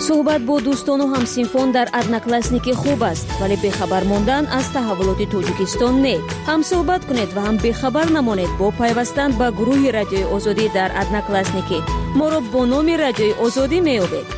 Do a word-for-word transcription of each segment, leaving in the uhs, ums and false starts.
суҳбат бо дӯстону ҳамсинфон дар одноклассники хуб аст, вале бехабар мондан аз таҳаввулоти Тоҷикистон не. ҳам суҳбат кунед ва ҳам бехабар намонед бо пайвастан ба гурӯҳи Радиои Озодӣ дар одноклассники. моро бо номи Радиои Озодӣ меёбед.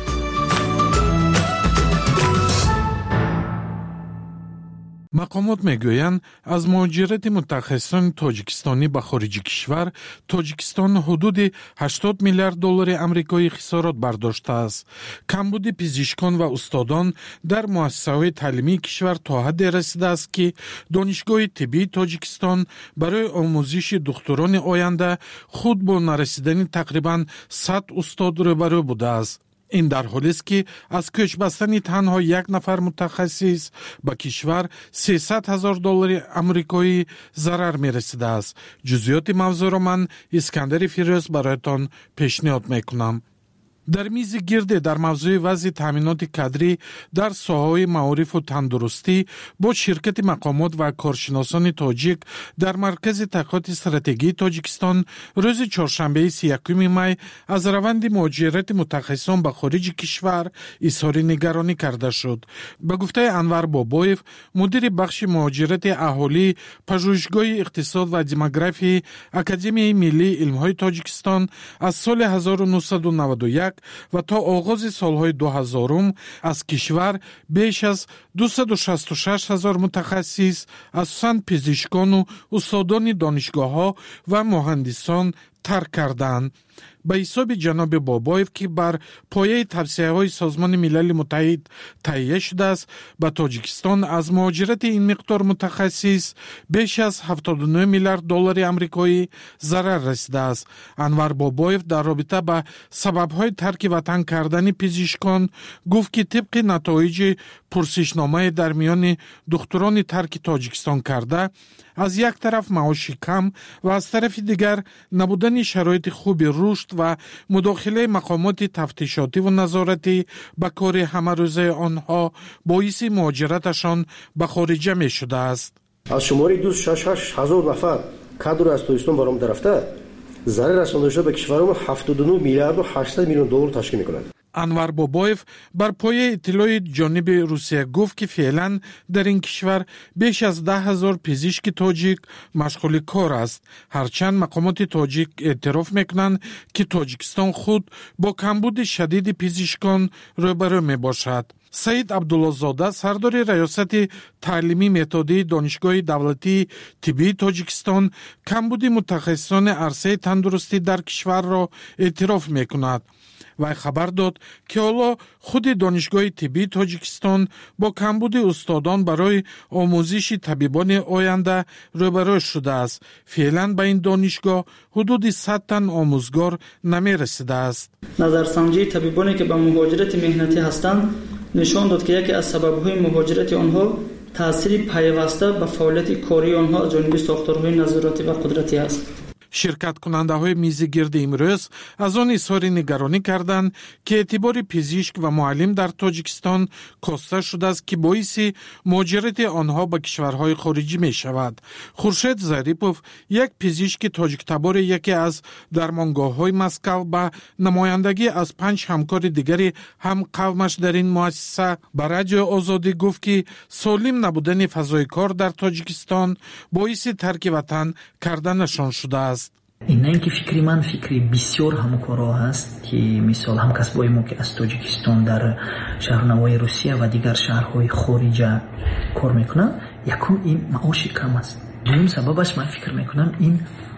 мақомот мегӯянд аз муҳоҷирати мутахассисони тоҷикистонӣ ба хориҷи кишвар Тоҷикистон ҳудуди ҳаштод миллиард доллари амрикоӣ хисорот бардоштааст. камбуди пизишкон ва устодон дар муассисаҳои таълимии кишвар то ҳадде расидааст, ки донишгоҳи тиббии Тоҷикистон барои омӯзиши духтурони оянда худ бо нарасидани тақрибан сад устод рӯбарӯ будааст. ин дар ҳолест, ки аз кӯчбастани танҳо як нафар мутахассис ба кишвар сесад ҳазор доллари амрикоӣ зарар мерасидааст. ҷузъиёти мавзӯъро ман Искандари Фирӯз бароятон пешниҳод мекунам. дар мизи гирде дар мавзӯи вазъи таъминоти кадрӣ дар соҳаҳои маорифу тандурустӣ бо ширкати мақомот ва коршиносони тоҷик дар маркази таҳқиқоти стратегии Тоҷикистон рӯзи чоршанбеи си якуми май аз раванди муҳоҷирати мутахассисон ба хориҷи кишвар изҳори нигаронӣ карда шуд. ба гуфтаи Анвар Бобоев, мудири бахши муҳоҷирати аҳолӣ пажӯҳишгоҳи иқтисод ва демографии Академияи миллии илмҳои Тоҷикистон аз соли ҳазору нуҳсаду наваду як ва то оғози солҳои дуҳазорум аз кишвар беш аз дусаду шасту шаш ҳазор мутахассис, асосан пизишкону устодони донишгоҳҳо ва муҳандисон тарк карданд. ба ҳисоби ҷаноби Бобоев, ки бар пояи тавсияҳои Созмони Милали Муттаҳид таҳия шудааст, ба Тоҷикистон аз муҳоҷирати ин миқдор мутахассис беш аз ҳафтоду нӯ миллиард доллари амрикоӣ зарар расидааст. Анвар Бобоев дар робита ба сабабҳои тарки ватан кардани пизишкон гуфт, ки тибқи натоиҷи пурсишномае дар миёни духтурони тарки Тоҷикистон карда, аз як тараф маоши кам ва аз тарафи дигар набудани шароити хуби рушд ва мудохилаи мақомоти тафтишотиву назоратӣ ба кори ҳамарӯзаи онҳо боиси муҳоҷираташон ба хориҷа мешудааст. аз шумори дусад шаш ҳазор нафар кадр аз Тоҷикистон баромада рафта зарар расонда шуда ба кишварумон ҳафтоду нӯ миллиарду ҳаштсад миллион доллар ташкил мекунад. Анвар Бобоев бар пояи иттилои ҷониби Русия гуфт, ки феълан дар ин кишвар беш аз даҳ ҳазор пизишки тоҷик машғули кор аст. ҳарчанд мақомоти тоҷик эътироф мекунанд, ки Тоҷикистон худ бо камбуди шадиди пизишкон рӯбарӯ мебошад. Саид Абдуллозода, сардори раёсати таълимии методии Донишгоҳи давлатии тиббии Тоҷикистон, камбуди мутахассисони арсаи тандурустӣ дар кишварро эътироф мекунад. вай хабар дод, ки ҳоло худи Донишгоҳи тиббии Тоҷикистон бо камбуди устодон барои омӯзиши табибони оянда рӯбарӯ шудааст. феълан ба ин донишгоҳ ҳудуди сад тан омӯзгор намерасидааст. назарсанҷии табибоне ки ба муҳоҷирати меҳнатӣ ҳастанд нишон дод, ки яке аз сабабҳои муҳоҷирати онҳо таъсири пайваста ба фаъолияти кории онҳо аз ҷониби сохторҳои назоратӣ ва қудратӣ аст. ширкаткунандаҳои мизи гирди имрӯз аз он изҳори нигаронӣ карданд, ки эътибори пизишк ва муаллим дар Тоҷикистон коста шудааст, ки боиси муҳоҷирати онҳо ба кишварҳои хориҷӣ мешавад. Хуршед Зарипов, як пизишки тоҷиктабори яке аз дармонгоҳҳои Москав, ба намояндагӣ аз панҷ ҳамкори дигари ҳамқавмаш дар ин муассиса ба Радиои Озодӣ гуфт, ки солим набудани фазои кор дар Тоҷикистон боиси тарки ватан карданашон шудааст. ин не ин ки фикри ман фикри бисёр ҳамкоро ҳаст, ки мисол ҳамкасбои мо ки аз Тоҷикистон дар шаҳрнавои Русия ва дигар шаҳрҳои хориҷа кор мекунанд, якум ин маоши кам аст. дуюм сабабаш ман фикр мекунам ин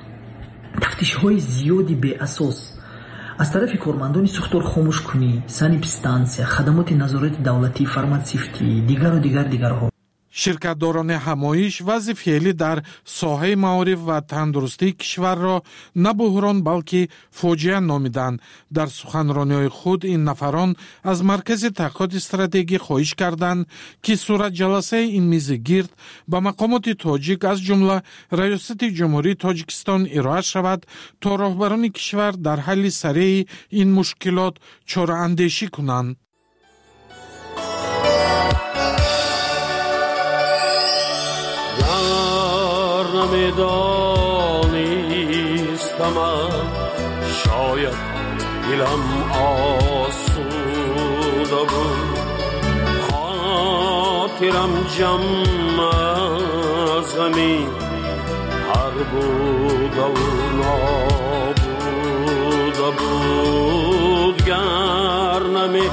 тафтишҳои зиёди беасос аз тарафи кормандони сухторхомӯшкунӣ, санэпидстанция, хадамоти назорати давлатӣ, фарматсифтӣ, дигару дигар дигарҳо. ширкатдорони ҳамоиш вазъи феълӣ дар соҳаи маориф ва тандурустии кишварро на буҳрон, балки фоҷиа номиданд. дар суханрониҳои худ ин нафарон аз маркази таҳқиқоти стратегӣ хоҳиш карданд, ки суратҷаласаи ин мизи гирд ба мақомоти тоҷик аз ҷумла раёсати ҷумҳурии Тоҷикистон ироа шавад, то роҳбарони кишвар дар ҳалли сареи ин мушкилот чораандешӣ кунанд. نمیدانستم شاید دلم آسوده بود خاطرم جمع از غمی هر بود و نابود بود گر نمی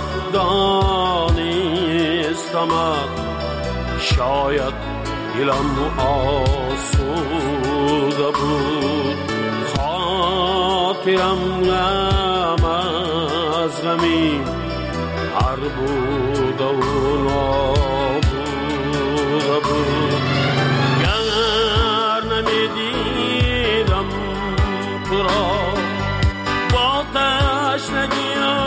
دانستمت شاید دلم آسوده بود خاطرم غم از غمی هر بود و نابود بود گر نمیدیدم تو را با تشنگی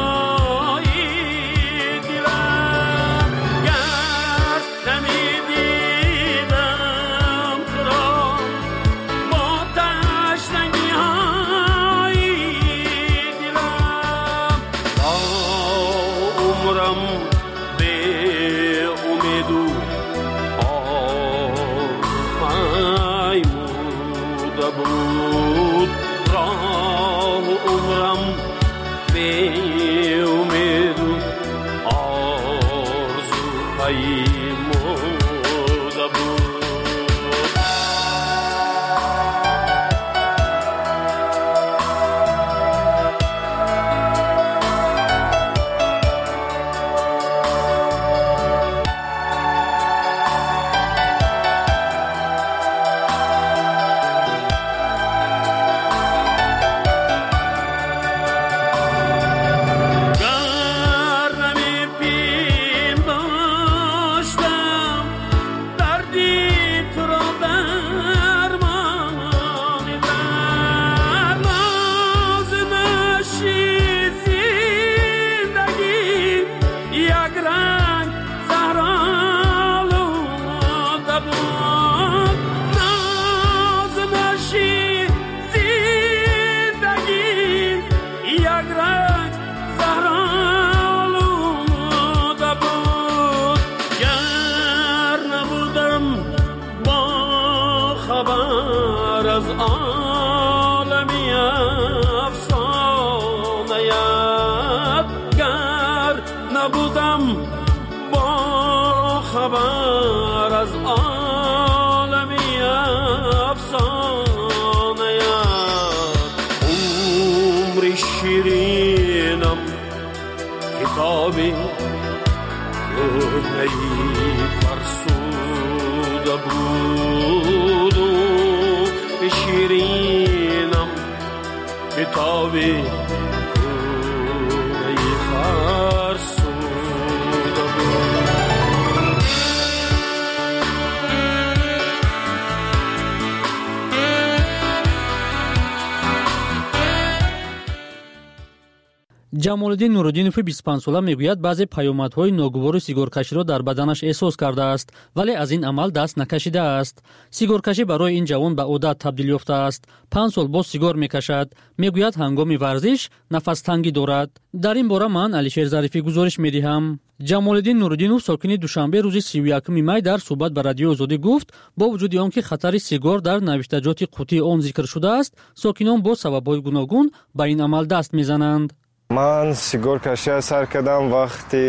ҷамолиддин нуруддинови бисту панҷ сола мегӯяд баъзе паёмадҳои ногувори сигаркаширо дар баданаш эҳсос кардааст, вале аз ин амал даст накашидааст. Сигаркашӣ барои ин ҷавон ба одат табдил ёфтааст. панҷ сол боз сигор мекашад. Мегӯяд ҳангоми варзиш нафастангӣ дорад. дар ин бора ман Алишер Зарифӣ гузориш медиҳам. ҷамолиддин нуруддинов сокини Душанбе рӯзи сию якуми май дар суҳбат ба Радиои Озодӣ гуфт, бо вуҷуди он ки хатари сигор дар навиштаҷоти қутии он зикр шудааст, сокинон бо сабабҳои гуногун ба ин амал даст мезананд. ман сигоркашия сар кардам вақти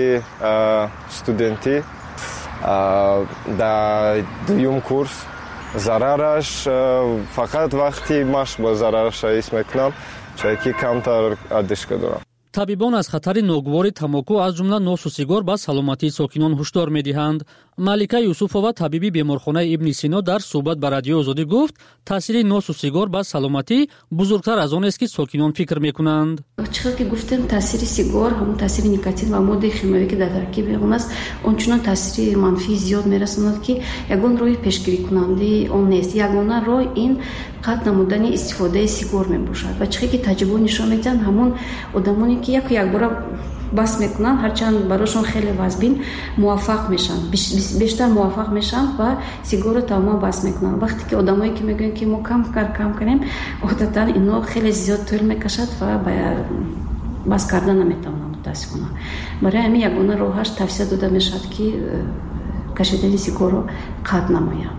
студентӣ дар дуюм курс. зарараш фақат вақти машқ ба зарараш ҳис мекунам, чунки ки камтар одишка дорам. табибон аз хатари ногувори тамоку аз ҷумла носу сигор ба саломатии сокинон ҳушдор медиҳанд. Малика Юсуфова, табиби беморхонаи Ибни Сино, дар суҳбат ба Радиои Озодӣ гуфт, таъсири носу сигор ба саломатӣ бузургтар аз онест ки сокинон фикр мекунанд. чихел ки гуфтем, таъсири сигор ҳамон таъсири никотин ва моддаи химиявӣ ки дар таркиби он аст, ончунон таъсири манфии зиёд мерасонад ки ягон роҳи пешгирикунандаи он нест. Ягона роҳ ин қатъ намудани истифодаи сигор мебошад. ва чихел ки таҷрибаҳо нишон медиҳанд, ҳамон одамоне ки як якбора бас мекунанд, ҳарчанд барошон хеле вазбин, муваффақ мешаванд, бештар муваффақ мешаванд ва сигорро тамоман бас мекунанд. вақте ки одамое ки мегӯянд ки мо кам кар кам канем, одатан ино хеле зиёд тӯл мекашад ва бас кардан наметавонанд мутаассифона. барои ҳамин ягона роҳаш тавсия дода мешавад ки кашидани сигорро қатъ намоянд.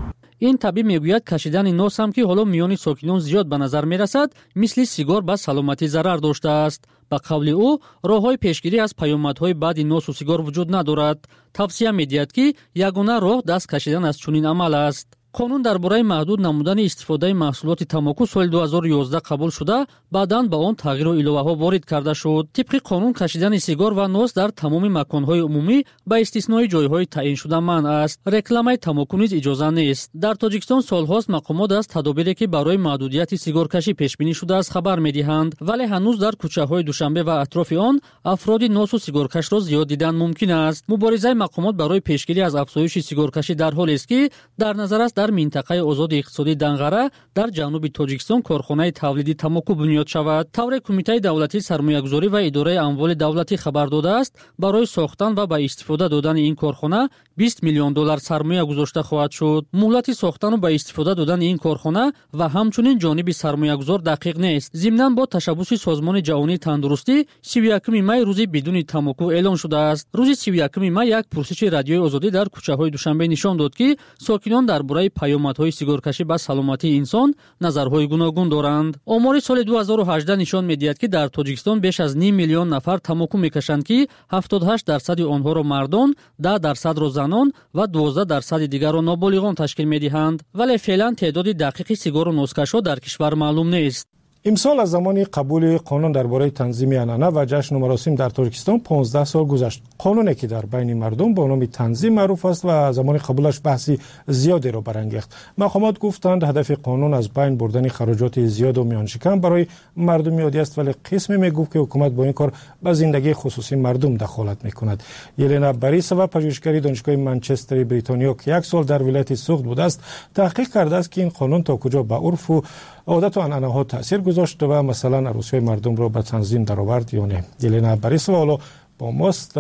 این طبیب میگوید کشیدن نوس هم که حالا میان ساکنان زیاد به نظر میرسد مثل سیگار به سلامتی ضرر داشته است. به قول او راههای پیشگیری از پیامدهای بعدی نوس و سیگار وجود ندارد. توصیه می‌دهد که یگانه راه دست کشیدن از چنین عمل است. قانون درباره محدود نمودن استفاده محصولات تامباکو سال دو هزار و یازده قبول شده، بعداً به آن تغییر و الوه‌ها وارد کرده شد. طبق قانون کشیدن سیگار و نوس در تمام مکان‌های عمومی با استثنای جای‌های تعیین شده منع است. رکلامای تامباکو نیز اجازه نیست. در تاجیکستان سال‌هاست مقامات از تدابیری که برای محدودیت سیگارکشی پیش بینی شده است خبر می‌دهند، ولی هنوز در کوچه‌های دوشنبه و اطراف آن افراد نوس و سیگارکش را زیاد دیدن ممکن است. مبارزه مقامات برای پیشگیری از افزایش سیگارکشی در حالی است که در نظر است در منطقه آزاد اقتصادی دنغره در جنوب تاجیکستان کارخانه تولید تامباکو بنیاد شود. طور کمیته دولتی سرمایه‌گذاری و اداره اموال دولتی خبر داده است برای ساختن و به استفاده دادن این کارخانه بیست میلیون دلار سرمایه گذاشته خواهد شد. مهلت ساختن و به استفاده دادن این کارخانه و همچنین جانب سرمایه‌گذار دقیق نیست. ضمناً با تشبث سازمان جهانی تندرستی سی و یکم می روز بدون تامباکو اعلان شده است. روز سی و یکم می یک پرسش رادیوی آزادی در کوچه‌های دوشنبه نشان داد که ساکنان درباره پیامدهای سیگارکشی به سلامتی انسان نظرهای گوناگون دارند. آمار سال دو هزار و هجده نشان می‌دهد که در تاجیکستان بیش از نیم میلیون نفر تامباکو می‌کشند که هفتاد و هشت درصد آنها را مردان، ده درصد را زنان و دوازده درصد دیگر را نابالغان تشکیل می‌دهند. ولی فعلا تعداد دقیق سیگار و نوسکش‌ها در کشور معلوم نیست. امسال از زمان قبول قانون درباره تنظیم عنعنه و جشن و مراسم در تاجیکستان پانزده سال گذشت. قانونی که در بین مردم با نام تنظیم معروف است و زمان قبولش بحثی زیادی را برانگیخت. مقامات گفتند هدف قانون از بین بردن خراجات زیاد و میان شکم برای مردم عادی است، ولی قسمی میگفت که حکومت با این کار به زندگی خصوصی مردم دخالت میکند. یلنا باریسووا پژوهشگر دانشگاه منچستر بریتانیا که یک سال در ولایت سوخت بوده است، تحقیق کرده است که این قانون تا کجا به عرف و عادت و عنعنه ها تاثیر گذاشت و مثلا عروسی مردم را به تنظیم درآورد یا نه. یلنا باریسووا حالا با ماست.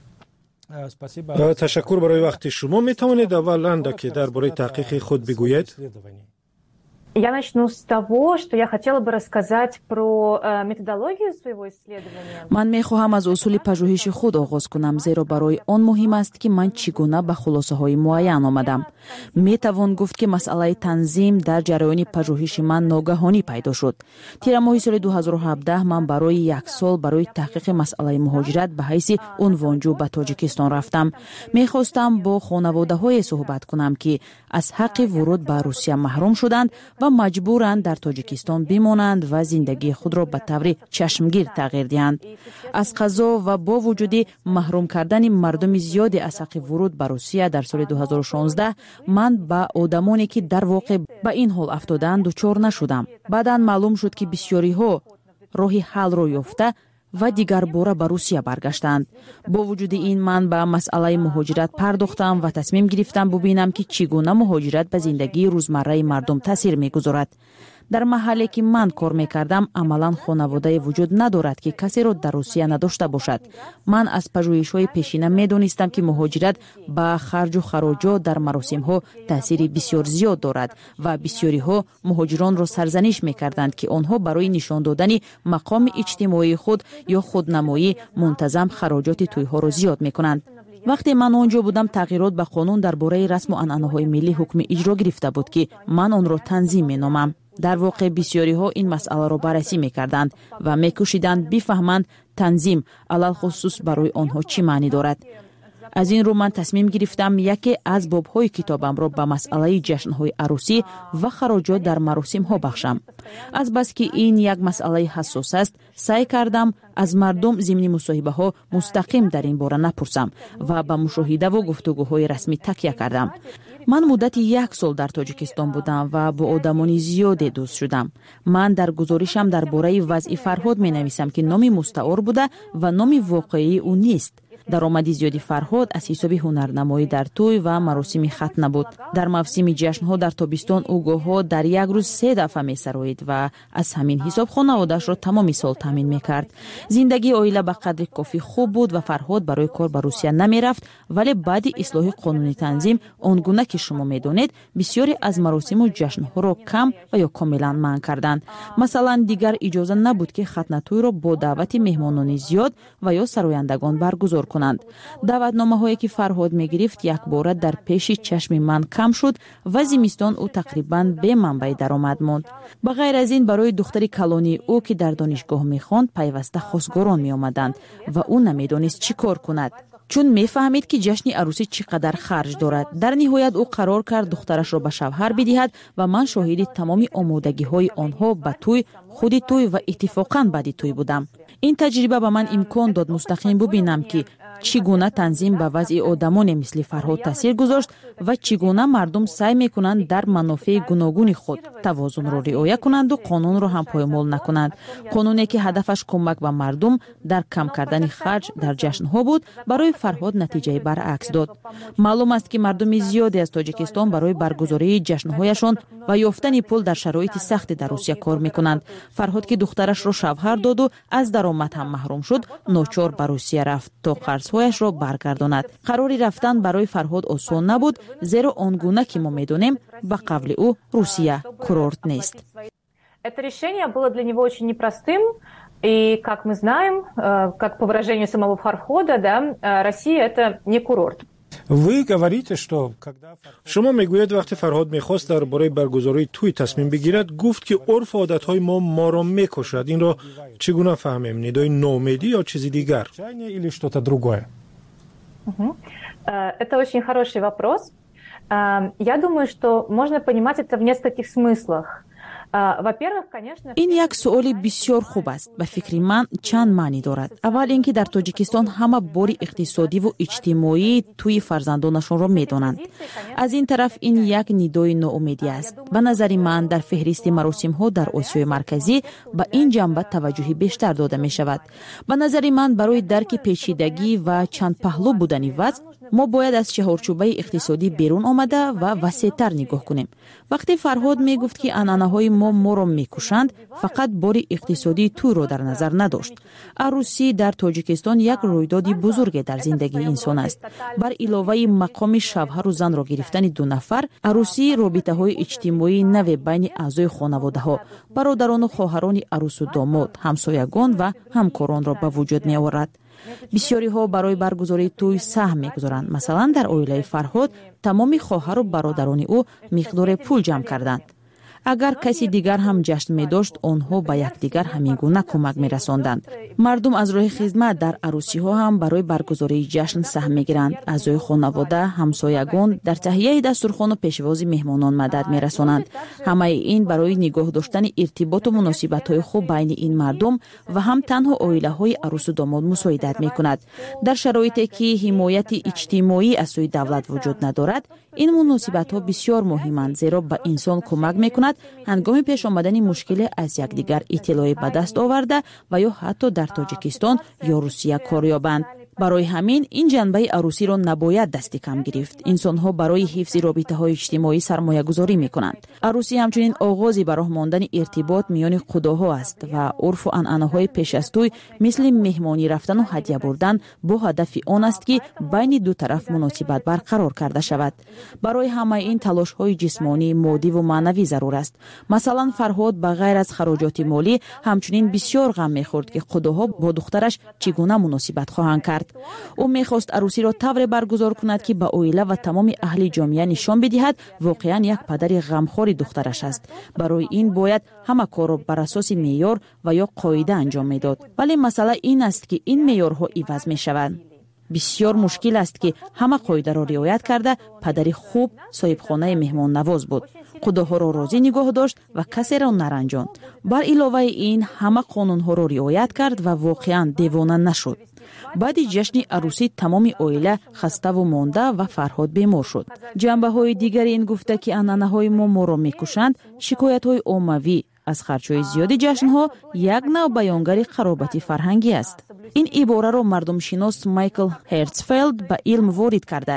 تشکر برای وقت شما. می توانید اولا که درباره تحقیق خود بگویید؟ Я начну с того, что я хотела бы рассказать про методологию своего исследования. من می‌خواهم از اصول پژوهش خود آغاز کنم، زیرا برای آن مهم است که من چگونه به خلاصه‌های معین آمدم. می‌توان گفت که مسئله تنظیم در جریان پژوهش من ناگهانی پیدا شد. تیر ماه سال دو هزار و هفده من برای یک سال برای تحقیق مسئله مهاجرت به حیث عنوانجو به تاجیکستان رفتم. می‌خواستم با خانواده‌های صحبت کنم که از حق ورود به روسیه محروم شدند و مجبورند در تاجیکستان بمانند و زندگی خود را به طور چشمگیر تغییر دهند. از قضا و با وجود محروم کردن مردم زیادی از حق ورود به روسیه در سال دو هزار و شانزده من با آدمانی که در واقع به این حال افتادند دچار نشدم. بعداً معلوم شد که بسیاری ها راهی حل را یافته و دیگر باره به روسیه برگشتند. با وجود این من به مسئله مهاجرت پرداختم و تصمیم گرفتم ببینم که چگونه مهاجرت به زندگی روزمره مردم تاثیر میگذارد. در محلی که من کار میکردم عملا خانواده وجود ندارد که کسی را در روسیه نداشته باشد. من از پژوهش‌های پیشینه میدونستم که مهاجرت با خرج و خراجات در مراسم ها تاثیر بسیار زیاد دارد و بسیاری ها مهاجران را سرزنش میکردند که آنها برای نشان دادن مقام اجتماعی خود یا خودنمایی منتظم خراجات توی‌ها را زیاد میکنند. وقتی من آنجا بودم تغییرات به قانون درباره رسم و عنعنه‌های ملی حکم اجرا گرفته بود که من آن را تنظیم مینامم. در واقع بسیاری ها این مسئله را بررسی میکردند و میکوشیدند بفهمند تنظیم علل خصوص برای آنها چی معنی دارد. از این رو من تصمیم گرفتم یکی از باب‌های کتابم را به مسئله جشن‌های عروسی و خراجات در مراسم ها بخشم. از بس که این یک مسئله حساس است، سعی کردم از مردم ضمن مصاحبه ها مستقیم در این باره نپرسم و به مشاهده و گفتگوهای رسمی تکیه کردم. من مدت یک سال در تاجیکستان بودم و با آدمان زیادی دوست شدم. من در گزارشم درباره وضع فرهاد می نویسم که نام مستعار بوده و نام واقعی او نیست. درآمد زیادی فرهاد از حساب هنرنمایی در توی و مراسم ختنه بود. در موسم جشن‌ها در تابستان او گاه‌ها در یک روز سه دفعه می‌سرایید و از همین حساب خانواده‌اش را تمام سال تامین می‌کرد. زندگی عائله به قدر کافی خوب بود و فرهاد برای کار به روسیه نمی‌رفت، ولی بعد اصلاح قانونی تنظیم آنگونه که شما می‌دانید بسیاری از مراسم و جشن‌ها را کم و یا کاملا منع کردند. مثلا دیگر اجازه نبود که ختنه توی را با دعوت مهمانان زیاد و یا سرایندگان برگزار کنند. دعوتنامه‌هایی که فرهاد می‌گرفت یک بار در پیش چشم من کم شد و زمستان او تقریباً به منبع درآمد ماند. بغیر از این برای دختری کلونی او که در دانشگاه می‌خواند پیوسته خواستگاران می‌آمدند و او نمی‌دانست چی کار کند. چون میفهمید که جشن عروسی چقدر خرج دارد. در نهایت او قرار کرد دخترش را به شوهر بدهد و من شاهد تمام آمادگی‌های آنها به توی، خود توی و اتفاقاً بعد توی بودم. این تجربه به من امکان داد مستقیم ببینم که چگونه تنظیم به وضع آدمان مثل فرهاد تاثیر گذاشت و چگونه مردم سعی میکنند در منافع گوناگون خود توازن را رعایت کنند و قانون را هم پایمال نکنند. قانونی که هدفش کمک به مردم در کم کردن خرج در جشن‌ها بود، برای فرهاد نتیجه برعکس داد. معلوم است که مردم زیادی از تاجیکستان برای برگزاری جشن‌هایشان و یافتن پول در شرایط سخت در روسیه کار میکنند. فرهاد که دخترش را شوهر داد و از درآمد هم محروم شد، ناچار به روسیه رفت تا قرض‌هایش را برگرداند. قراری رفتن برای فرهاد آسان نبود، زیرا آنگونه که ما میدونیم به قول او روسیه کورورت نیست. Это решение было для него очень непростым, и, как мы знаем, как по выражению самого Фархода, да, Россия это не курорт. Вы говорите, что شما میگوید وقتی فرهاد میخواست درباره برگزاری توی تصمیم بگیرد، گفت که عرف و عادتهای ما ما را میکشد. این را چگونه فهمیم؟ ندای نومیدی یا چیزی دیگر؟ или что-то другое? Это очень хороший вопрос. Я думаю, что можно понимать это в нескольких смыслах. این یک سؤال بسیار خوب است. به فکر من چند معنی دارد. اول اینکه در تاجیکستان همه بار اقتصادی و اجتماعی توی فرزندانشان را میدانند. از این طرف این یک ندای ناامیدی است. به نظر من در فهرست مراسم ها در آسیای مرکزی به این جنبه توجه بیشتر داده می شود. به نظر من برای درک پیچیدگی و چند پهلو بودن وضع، ما باید از چهارچوبه اقتصادی بیرون آمده و وسیع‌تر نگاه کنیم. وقتی فرهاد می گفت که عنعنه‌های ما ما را میکشند، فقط بار اقتصادی تو را در نظر نداشت. عروسی در تاجیکستان یک رویدادی بزرگ در زندگی انسان است. بر علاوه مقام شوهر و زن را گرفتن دو نفر، عروسی رابطه‌های اجتماعی نو بین اعضای خانواده‌ها، برادران و خواهران عروس و داماد، همسایگان و همکاران را به وجود می آورد. بسیاری ها برای برگزاری توی سهم می‌گذارند. مثلا در عائله فرهاد تمام خواهر و برادران او مقدار پول جمع کردند. اگر کسی دیگر هم جشن می داشت، آنها به یکدیگر همینگونه کمک می رساندند. مردم از راه خدمت در عروسی ها هم برای برگزاری جشن سهم می گیرند. اعضای خانواده، همسایگان در تهیه دسترخوان و پیشواز مهمانان مدد می رسانند. همه این برای نگاه داشتن ارتباط و مناسبت های خوب بین این مردم و هم تنها عائله های عروس و داماد مساعدت می کند. در شرایطی که حمایت اجتماعی از سوی دولت وجود ندارد، این مناسبت ها بسیار مهمند، زیرا به انسان کمک می کند هنگام پیش آمدن مشکل از یکدیگر اطلاع به دست آورده و یا حتی در تاجیکستان یا روسیه کار یابند. برای همین این جنبه عروسی را نباید دست کم گرفت. انسان‌ها برای حفظ رابطه‌های اجتماعی سرمایه‌گذاری می‌کنند. عروسی همچنین آغازی به راه ماندن ارتباط میان خداها است و عرف و عنعنه‌های پیش از توی مثل مهمانی رفتن و هدیه بردن با هدف آن است که بین دو طرف مناسبت برقرار کرده شود. برای همه این تلاش‌های جسمانی، مادی و معنوی ضرور است. مثلا فرهاد به غیر از خراجات مالی همچنین بسیار غم می‌خورد که خداها با دخترش چگونه مناسبت خواهند کرد. او میخواست عروسی را طوری برگزار کند که به عائله و تمام اهل جامعه نشان بدهد واقعا یک پدر غمخوار دخترش است. برای این باید همه کار را بر اساس معیار و یا قاعده انجام میداد. ولی مسئله این است که این معیارها عوض میشوند. بسیار مشکل است که همه قاعده را رعایت کرده پدری خوب صاحب خانه مهمان نواز بود. خداها را راضی نگاه داشت و کسی را نرنجاند. بر علاوه این همه قانون ها را رعایت کرد و واقعا دیوانه نشد. بعد جشن عروسی تمام عائله خسته و مانده و فرهاد بیمار شد. جنبه های دیگری این گفته که عنعنه های ما ما را میکشند، شکایت های عمومی از خرچهای زیادی جشن ها یک نوع بیانگر قرابت فرهنگی است. این عباره را مردم شناس مایکل هرتزفلد به علم وارد کرده است.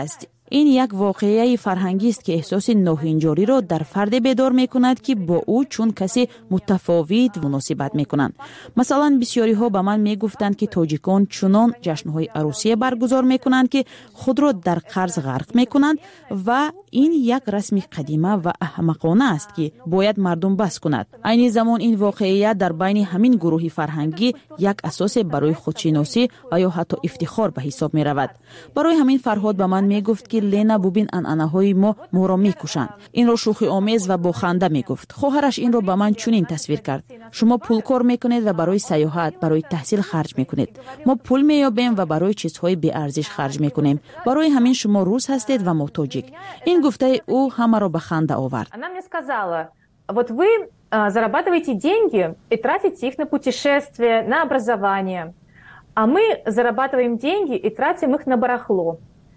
این یک واقعه فرهنگی است که احساس ناهنجاری را در فرد بیدار میکند که با او چون کسی متفاوت مناسبت میکنند. مثلا بسیاری ها به من میگفتند که تاجیکان چنان جشنهای عروسی برگزار میکنند که خود را در قرض غرق میکنند و این یک رسم قدیمه و احمقانه است که باید مردم بس کند. عین زمان این واقعیت در بین همین گروه فرهنگی یک اساس برای خودشناسی و یا حتی افتخار به حساب می رود. برای همین فرهاد به من می گفت که لینا ببین انعنه های ما ما را می کشند. این را شوخی آمیز و با خنده می گفت. خواهرش این را به من چنین تصویر کرد. شما پول کار می کنید و برای سیاحت، برای تحصیل خرج می کنید. ما پول می یابیم و برای چیزهای بی ارزش خرج می کنیم. برای همین شما روس هستید و ما تاجیک. این گفته او همه را به خنده آورد. Она мне сказала: "Вот вы зарабатываете деньги и тратите их на путешествия, на образование. А мы зарабатываем деньги и тратим их на барахло.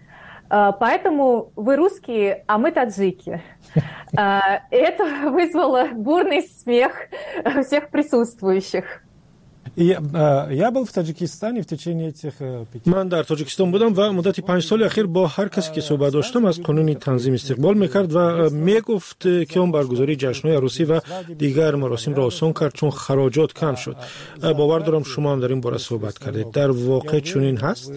Поэтому вы русские, а мы таджики". Это вызвало бурный смех всех присутствующих. Я был в Таджикистане в течение этих пяти. من در تاجیکستان بودم و مدت پنج سال اخیر با هر کسی که صحبت داشتم از قانون تنظیم استقبال میکرد و میگفت که اون برگزاری جشن‌های عروسی و دیگر مراسم را آسان کرد چون خراجات کم شد. باور دارم شما هم در این باره صحبت کردید. در واقع چنین هست؟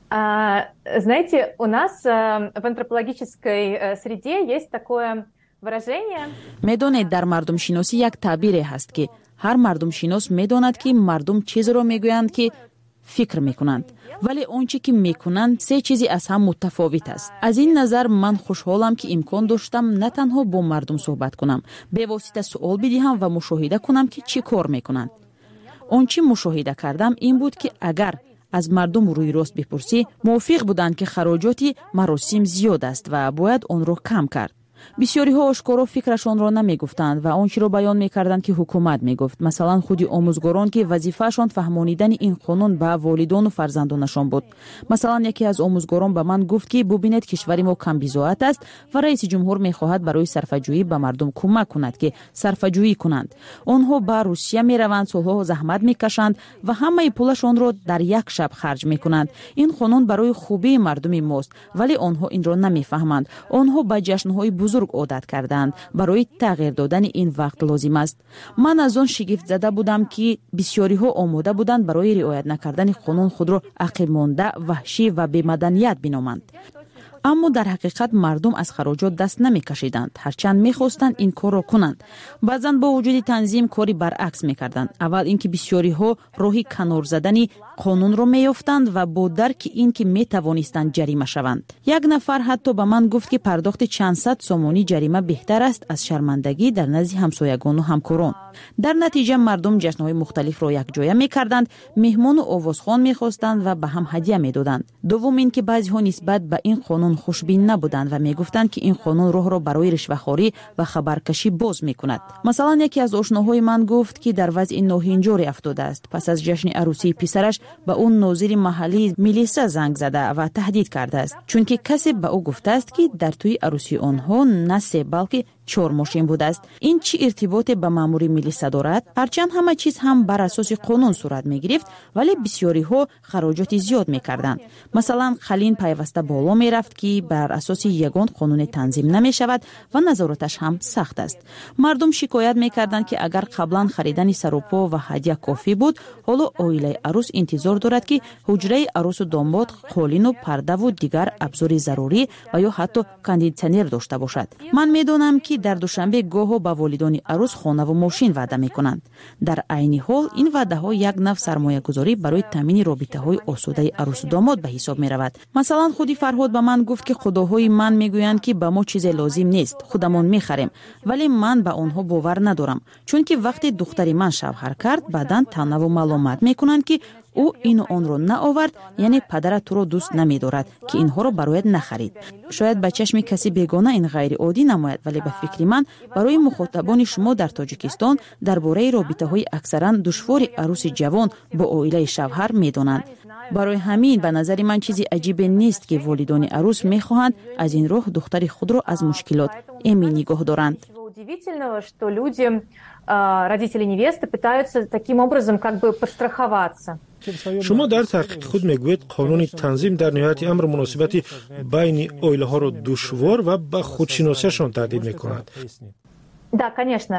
Знаете, у нас в антропологической среде есть такое выражение. میدونید در مردم شناسی یک تعبیری هست که هر مردم شناس میداند که مردم چیز را میگویند که فکر میکنند، ولی آنچه که میکنند سه چیزی از هم متفاوت است. از این نظر من خوشحالم که امکان داشتم نه تنها با مردم صحبت کنم، به واسطه سوال بدهم و مشاهده کنم که چی کار میکنند. آنچه مشاهده کردم این بود که اگر از مردم روی راست بپرسی موافق بودند که خراجات مراسم زیاد است و باید آن را کم کرد. بسیاری ها آشکارا فکرشان را نمی گفتند و آنچه را بیان می کردند که حکومت می گفت. مثلا خودی آموزگاران که وظیفه‌شان فهمانیدن این قانون به والدان و فرزندانشان بود. مثلا یکی از آموزگاران به من گفت که ببینید کشور ما کم بی‌ضابط است و رئیس جمهور می خواهد برای صرفه‌جویی به مردم کمک کند که صرفه‌جویی کنند. آنها به روسیه می روند، سالها زحمت می کشند و همه پولشان را در یک شب خرج می کنند. این قانون برای خوبی مردم ماست، ولی آنها این را نمی فهمند. آنها به جشن‌های بزرگ عادت کردند. برای تغییر دادن این وقت لازم است. من از آن شگفت زده بودم که بسیاری ها آماده بودند برای رعایت نکردن قانون خود را عقب مانده، وحشی و بی‌مدنیت بنامند. اما در حقیقت مردم از خراجات دست نمی کشیدند، هرچند می خواستند این کار را کنند. بعضاً با وجود تنظیم کاری برعکس می کردند. اول اینکه بسیاری ها راهی کنار زدن قانون را می یافتند و با درک این که می توانستند جریمه شوند. یک نفر حتی به من گفت که پرداخت چند صد سومانی جریمه بهتر است از شرمندگی در نزد همسایگان و همکاران. در نتیجه مردم جشن‌های مختلف را یک جایه می کردند، مهمان و آوازخوان می خواستند و به هم هدیه می دادند. دوم اینکه بعضی ها نسبت به این قانون خوشبین نبودند و می گفتند که این قانون راه را برای رشوه‌خواری و خبرکشی باز می کند. مثلا یکی از آشناهای من گفت که در وضع ناهنجاری افتاده است. پس از جشن عروسی پسرش به اون ناظر محلی میلیسا زنگ زده و تهدید کرده است، چون که کسی به او گفته است که در توی عروسی آنها نه سه بلکه چهار ماشین بوده است. این چی ارتباط به مامور میلیسا دارد؟ هرچند همه چیز هم بر اساس قانون صورت می گرفت، ولی بسیاری ها خراجات زیاد می کردند. مثلا خلین پیوسته بالا می رفت که بر اساس یگان قانون تنظیم نمی شود و نظارتش هم سخت است. مردم شکایت می کردند که اگر قبلا خریدن سروپا و هدیه کافی بود، حالا عائله عروس انتظار دارد که حجره عروس و داماد قالین و پرده و دیگر ابزار ضروری و یا حتی کاندیشنر داشته باشد. من میدونم که در دوشنبه گاه به والدان عروس خانه و ماشین وعده میکنند. در عین حال این وعده ها یک نوع سرمایه گذاری برای تامین رابطه های آسوده عروس و داماد به حساب می رود. مثلا خودی فرهاد به من گفت که خداهای من میگویند که به ما چیز لازم نیست، خودمون میخریم، ولی من به آنها باور ندارم، چون که وقتی دختری من شوهر کرد بعداً تنه و ملامت میکنند که او اینو آن رو نآورد، یعنی پدر تو رو دوست نمی‌دارد که اینها رو برایت نخرید. شاید به چشم کسی بیگانه این غیر عادی نماید، ولی به فکر من برای مخاطبان شما در تاجیکستان درباره رابطه‌های اکثرا دشوار عروس جوان با عائله شوهر می‌دانند. برای همین به نظر من چیزی عجیب نیست که والدان عروس می‌خواهند از این راه دختر خود را از مشکلات امن نگاه دارند. Удивительного, что люди, родители невесты, пытаются таким образом как бы подстраховаться. شما در تحقیق خود میگویید قانون تنظیم در نهایت امر مناسبت بین اویله ها را دشوار و به خودشناسیشان تهدید میکند. Да, конечно.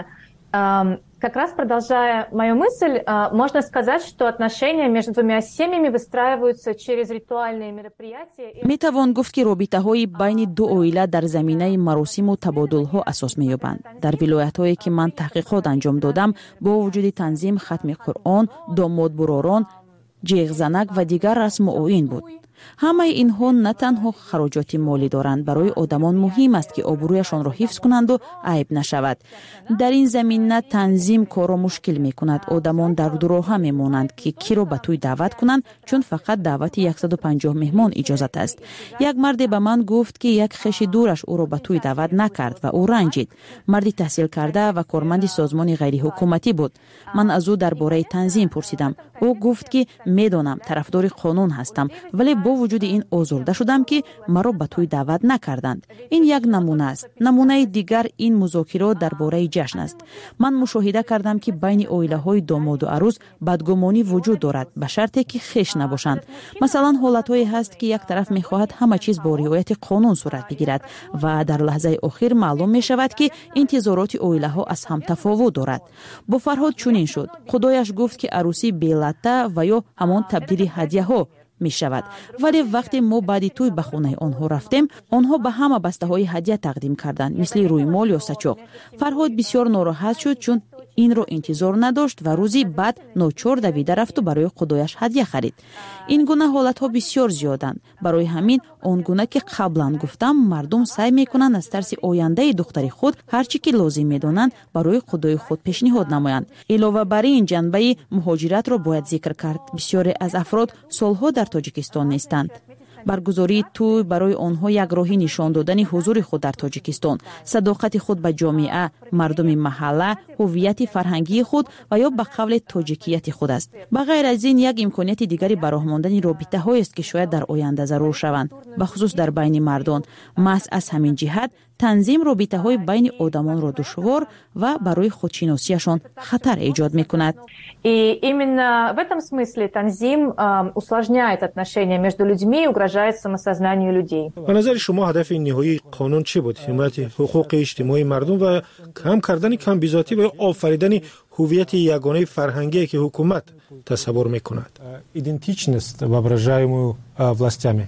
Как раз продолжая мою мысль, можно сказать, что отношения между двумя семьями выстраиваются через ритуальные мероприятия. میتوان گفت که رابطه‌های بین دو عائله در زمینه مراسم و تبادل‌ها اساس می‌یابند. در ولایت‌هایی که من تحقیقات انجام دادم، با وجود تنظیم ختم قرآن، داماد براران، جیغ زنک و دیگر رسم و آیین بود. همه اینها نه تنها خراجات مالی دارند، برای آدمان مهم است که آبرویشان را حفظ کنند و عیب نشود. در این زمینه تنظیم کار را مشکل می کند. آدمان در دو می مانند که کی را به توی دعوت کنند، چون فقط دعوت صد و پنجاه مهمان اجازت است. یک مرد به من گفت که یک خویش دورش او را به توی دعوت نکرد و او رنجید. مردی تحصیل کرده و کارمند سازمان غیر حکومتی بود. من از او درباره تنظیم پرسیدم. او گفت که میدانم طرفدار قانون هستم، ولی با وجود این آزرده شدم که مرا به توی دعوت نکردند. این یک نمونه است. نمونه دیگر این مذاکرات درباره جشن است. من مشاهده کردم که بین عائله‌های داماد و عروس بدگمانی وجود دارد، به شرطی که خویش نباشند. مثلا حالت‌هایی هست که یک طرف می‌خواهد همه چیز با رعایت قانون صورت بگیرد و در لحظه آخر معلوم می‌شود که انتظارات عائله‌ها از هم تفاوت دارد. با فرهاد چنین شد. خدایش گفت که عروسی بی‌لطه و یا همان تبدیل هدیه‌ها می شود، ولی وقتی ما بعد توی به خانه آنها رفتیم، آنها به همه بسته های هدیه تقدیم کردند، مثل رویمال یا سچاق. فرهاد بسیار ناراحت شد چون این رو انتظار نداشت و روزی بعد ناچار دویده رفت و برای خدایش هدیه خرید. این گونه حالت ها بسیار زیادند. برای همین آن گونه که قبلا گفتم، مردم سعی میکنند از ترس آینده دختر خود هر چی که لازم میدانند برای خدای خود پیشنهاد نمایند. علاوه بر این جنبه مهاجرت را باید ذکر کرد. بسیاری از افراد سالها در تاجیکستان نیستند. برگزاری توی برای آنها یک راهی نشان دادن حضور خود در تاجیکستان، صداقت خود به جامعه، مردم محله، هویت فرهنگی خود و یا به قول تاجیکیت خود است. به غیر از این یک امکانیت دیگری برای ماندن رابطه هایی است که شاید در آینده ضرور شوند، به خصوص در بین مردان. محض از همین جهت تنظیم رابطه های بین آدمان را دشوار و برای خودشناسیشان خطر ایجاد میکند. И именно в этом смысле танзим усложняет отношения между людьми и угрожает самосознанию людей. به نظر شما هدف نهایی قانون چی بود؟ حمایت حقوق اجتماعی مردم و کم کردن کم بیزاتی و آفریدن هویت یگانه فرهنگی که حکومت تصور میکند. Идентичность, воображаемую властями.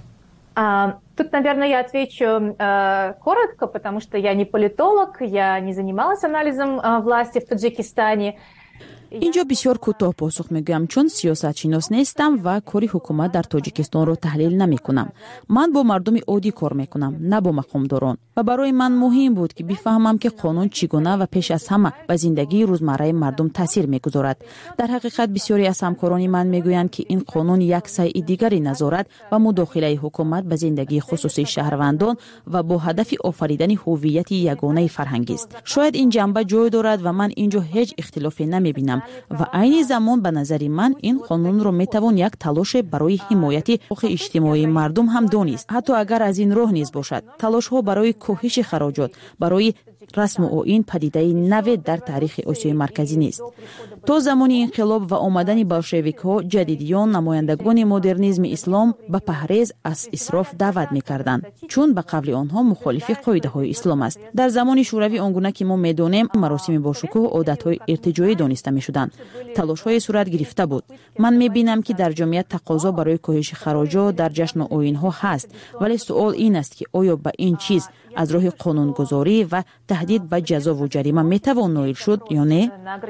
А, тут, наверное, я отвечу э, коротко, потому что я не политолог, я не занималась анализом э, власти в Таджикистане. اینجا بسیار کوتاه پاسخ میگویم، چون سیاست شناس نیستم و کاری حکومت در تاجیکستان رو تحلیل نمی کنم. من با مردم عادی کار میکنم، نه با مقامداران، و برای من مهم بود که بفهمم که قانون چگونه و پیش از همه به زندگی روزمره مردم تاثیر میگذارد. در حقیقت بسیاری از همکاران من میگویند که این قانون یک سعی دیگری نظارت و مداخله حکومت به زندگی خصوصی شهروندان و با هدف آفریدن هویت یگانه فرهنگی است. شاید این جنبه جای دارد و من اینجا هیچ اختلافی نمیبینم و عین زمان به نظر من این قانون رو میتوان یک تلاش برای حمایت حقوق اجتماعی مردم هم دانست، حتی اگر از این راه نیز باشد. تلاش ها برای کاهش خراجات برای رسم و آیین پدیده نو در تاریخ آسیای مرکزی نیست. تا زمان انقلاب و آمدن بلشویک ها، جدیدیان نمایندگان مدرنیسم اسلام به پرهیز از اسراف دعوت میکردند، چون به قول آنها مخالف قاعده های اسلام است. در زمان شوروی آنگونه که ما میدانیم مراسم با شکوه عادت های ارتجاعی دانسته میشدند. تلاش های صورت گرفته بود. من میبینم که در جامعه تقاضا برای کاهش خراجات در جشن و آیین ها هست، ولی سوال این است که آیا به این چیز از راه قانونگذاری و تهدید به جزا و جریمه میتوان نائل شد یا نه؟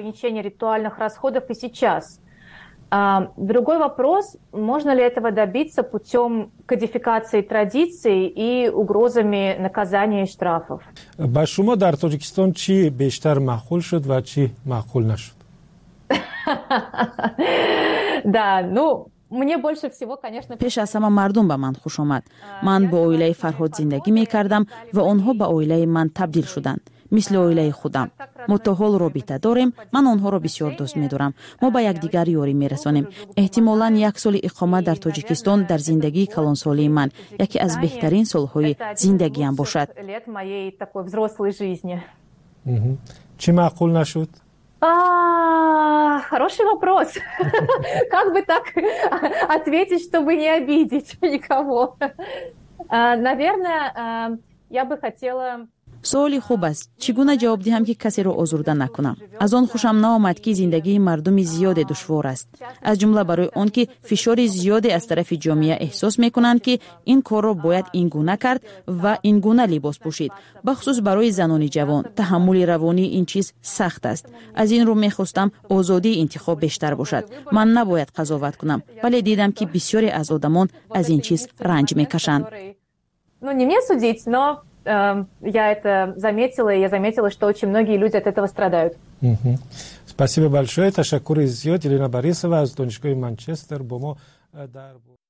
Другой вопрос, можно ли этого добиться путем кодификации традиций и угрозами наказания и штрафов. با شما در تاجیکستان چی بیشتر معقول شد و چی معقول نشد؟ Да, ну мне больше всего, конечно. پیش از همه مردم به من خوش آمد. من با عائله فرهاد زندگی می کردم و آنها به عائله من تبدیل شدند. مثل عائله خودم. ما تا حال رابطه داریم. من آنها را بسیار دوست می دارم. ما با یکدیگر یاری می رسانیم. احتمالاً یک سال اقامت در تاجیکستان در زندگی کلانسالی من یکی از بهترین سالهای زندگیم باشد. چی معقول نشد؟ А, хороший вопрос. Как бы так ответить, чтобы не обидеть никого? Наверное, я бы хотела... суоли хуб аст. Чӣ гуна ҷавоб диҳам, ки касеро озурда накунам? Аз он хушам наомад, ки зиндагии мардуми зиёде душвор аст. Аз ҷумла барои он, ки фишори зиёде аз тарафи ҷомеа эҳсос мекунанд, ки ин корро бояд ин гуна кард ва ин гуна либос пӯшид. бахусус барои занони ҷавон таҳаммули равонии ин чиз сахт аст. Аз ин рӯ мехостам озодии интихоб бештар бошад. Ман набояд қазоват кунам, вале дидам, ки бисёре аз одамон аз ин чиз ранҷ мекашанд. Ну, не мне судить, но я это заметила, и я заметила, что очень многие люди от этого страдают. Спасибо большое. Ташаккури зиёд. Елена Борисова из Донишгоҳи Манчестер бо мо дар